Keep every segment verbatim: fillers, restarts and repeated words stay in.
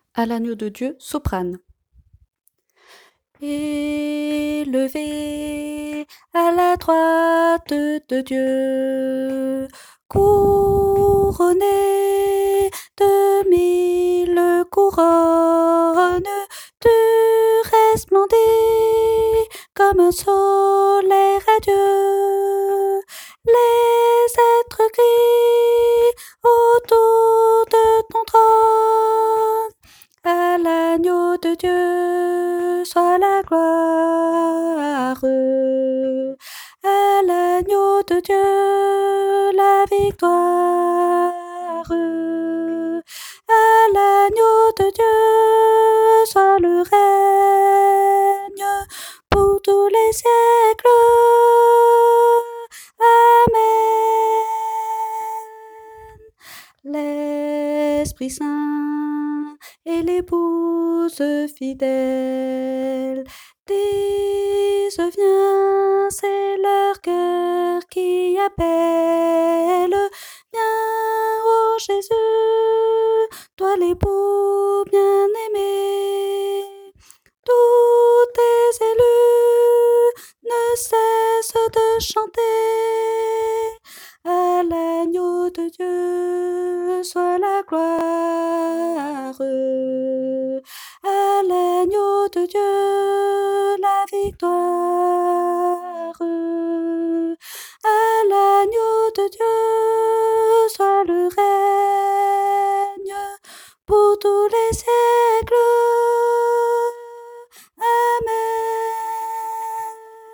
À l'agneau de Dieu, soprane. Élevé à la droite de Dieu, couronné de mille couronnes, tu resplendis comme un soleil radieux. Les êtres crient autour de ton trône. À l'agneau de Dieu soit la gloire. À l'agneau de Dieu la victoire. À l'agneau de Dieu soit le règne pour tous les siècles. Amen. L'Esprit Saint et l'épouse fidèle disent viens, c'est leur cœur qui appelle. Viens, ô Jésus, toi l'époux bien-aimé. Tous tes élus ne cessent de chanter. À l'agneau de Dieu soit la gloire. À l'agneau de Dieu la victoire. À l'agneau de Dieu soit le règne pour tous les siècles. Amen.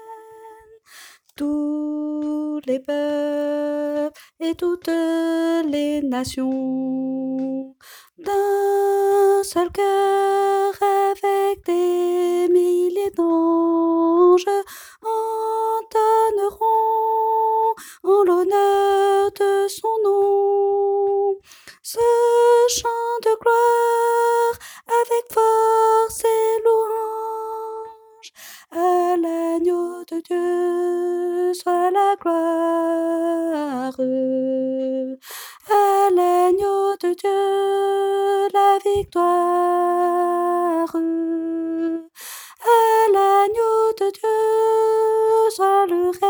Tous les peuples et toutes les nations, d'un seul cœur avec des milliers d'anges, entonneront en l'honneur de son nom ce chant de gloire avec force et louange. À l'agneau de Dieu soit la gloire. À l'agneau de Dieu la victoire. À l'agneau de Dieu soit le règne